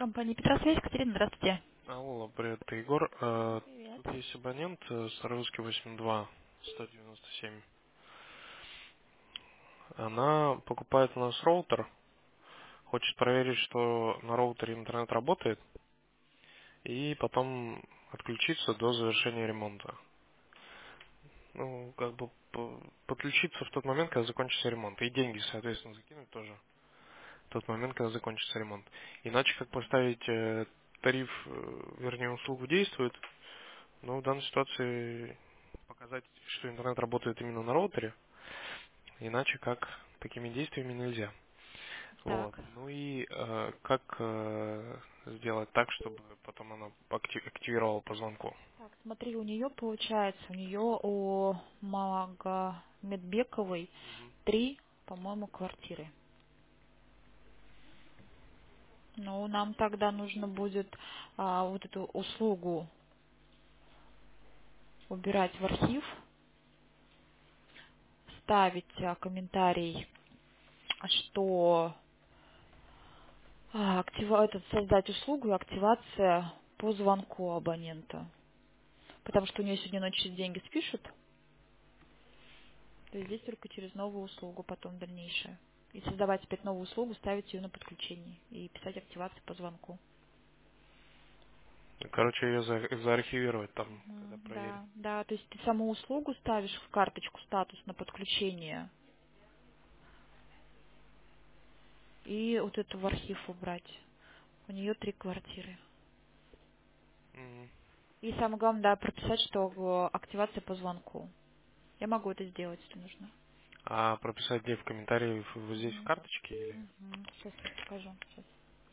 Компания Петросвязь, Катерина, здравствуйте. Алло, привет, это Егор. Привет. Тут есть абонент Саровский 82 197. Она покупает у нас роутер, хочет проверить, что на роутере интернет работает, и потом отключиться до завершения ремонта. Ну, как бы подключиться в тот момент, когда закончится ремонт. И деньги, соответственно, закинуть тоже в тот момент, когда закончится ремонт. Иначе как поставить тариф, вернее, услугу действует, но в данной ситуации показать, что интернет работает именно на роутере, иначе как такими действиями нельзя. Вот. Так, Ну и как сделать так, чтобы потом она активировала по звонку. так, смотри, у Мага Медбековой Мгм. 3, по-моему, квартиры. Ну, нам тогда нужно будет вот эту услугу убирать в архив, ставить комментарий, что создать услугу и активация по звонку абонента. Потому что у нее сегодня ночью деньги спишут, то есть здесь только через новую услугу потом дальнейшее. И создавать опять новую услугу, ставить ее на подключение и писать активацию по звонку. Короче, ее заархивировать там, когда Мгм, проверит. да, да, то есть ты саму услугу ставишь в карточку статус на подключение и вот эту в архив убрать. У нее 3 квартиры. Мгм. И самое главное, да, прописать, что активация по звонку. Я могу это сделать, если нужно. А прописать где в комментарии вот здесь в Мгм, карточке или? мгм. Сейчас я покажу. Сейчас.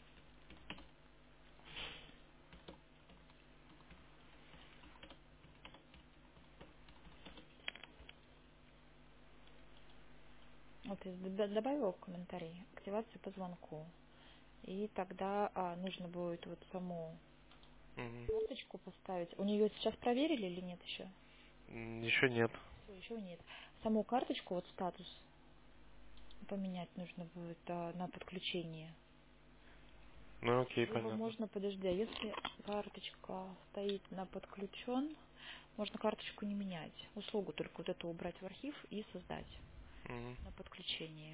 Вот я добавила в комментарий активация по звонку. И тогда нужно будет вот саму Мгм. карточку поставить. У нее сейчас проверили или нет еще? Еще нет. Все, еще нет. Саму карточку, вот статус поменять нужно будет на подключение. Ну окей, Либо понятно. можно, подожди, а если карточка стоит на подключен, можно карточку не менять. Услугу только вот эту убрать в архив и создать Мгм. на подключение.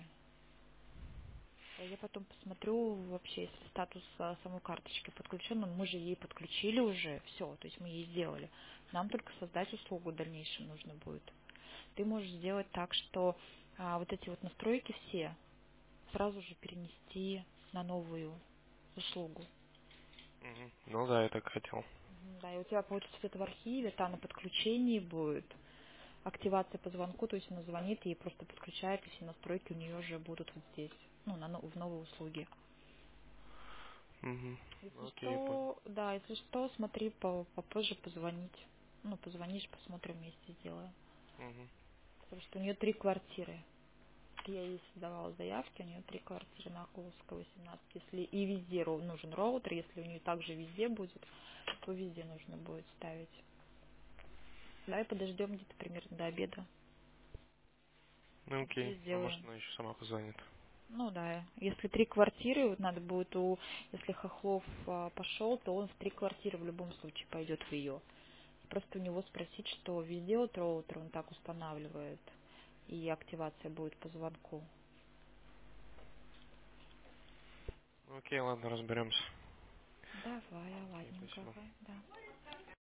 Я потом посмотрю вообще, если статус самой карточки подключен, но мы же ей подключили уже, все, то есть мы ей сделали. Нам только создать услугу в дальнейшем нужно будет. Ты можешь сделать так, что вот эти вот настройки все сразу же перенести на новую услугу. Мгм. Ну да, я так хотел. Мгм, да, и у тебя получится это в архиве, там на подключении будет активация по звонку, то есть она звонит и просто подключает, и все настройки у нее уже будут вот здесь, ну, в новой услуге. Мгм. Если Ну, окей, я понял. что, да, если что, смотри, попозже позвонить. Ну, позвонишь, посмотрим вместе, сделаем. Мгм. Потому что у нее 3 квартиры. Я ей создавала заявки, у нее 3 квартиры на Окуловского, 18. Если и везде нужен роутер, если у нее также везде будет, то везде нужно будет ставить. Давай подождем где-то примерно до обеда Ну и окей. Ну может сделаем. она еще сама позвонит. Ну да, если 3 квартиры, вот надо будет если Хохлов пошел, то он в 3 квартиры в любом случае пойдет в ее. Просто у него спросить, что везде вот роутер он так устанавливает, и активация будет по звонку. Ну окей, ладно, разберемся. Давай, Окей, ладненько, спасибо. ага, да.